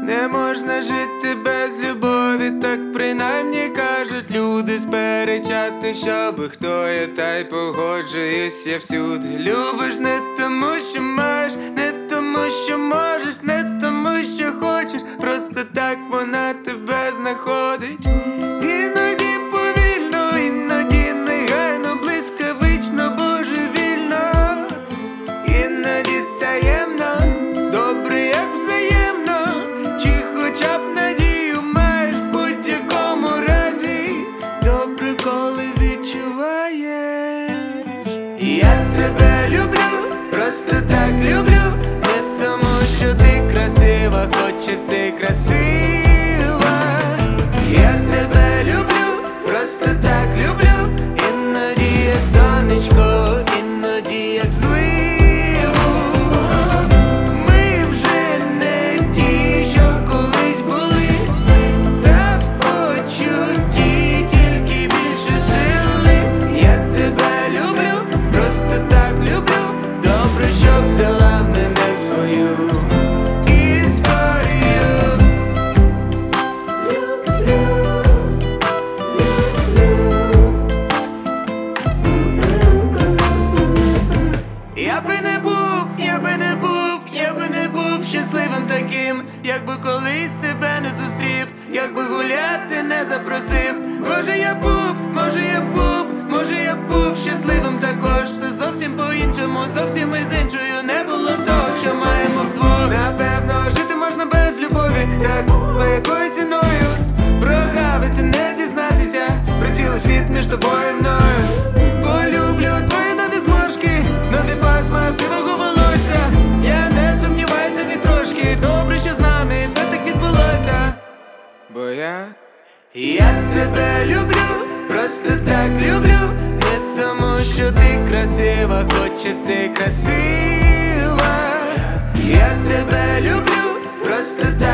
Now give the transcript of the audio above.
Не можна жити без любові, так принаймні кажуть люди. Сперечати, щоби хто я, та й погоджуюсь я всюди. Любиш не тому, що маєш, не тому, що можеш, не тому, що хочеш, просто так вона тебе знаходить. Іноді повільно, іноді негайно, блискавично, божевільно, іноді таємно, добре, як взаємно. Чи хоча б надію маєш в будь-якому разі, добре, коли відчуваєш. Я тебе люблю, просто так люблю, не тому, що ти красива, хоч і ти красива. Я тебе люблю, просто так люблю, іноді як сонечко, іноді як зливу. Ми вже не ті, що колись були, та в почутті тільки більше сили. Я тебе люблю, просто так люблю, добре, щоб взяла мене в свою історію. Я би не був щасливим таким, якби колись тебе не зустрів, якби гуляти не запросив. Може я був щасливим також, та зовсім по-іншому, зовсім із іншою. Не було б того, що маємо вдвох. Напевно, жити можна без любові, так, по якою ціною прогавити, не дізнатися про цілий світ між тобою і мною. Полюблю твої нові зморшки, нові пасма сивого волосся. Я не сумніваюся ні трошки, добре, що з нами все так відбулося. Бо я тебе люблю, просто так люблю, не тому, що ти красива, хоч і ти красива. Я тебе люблю, просто так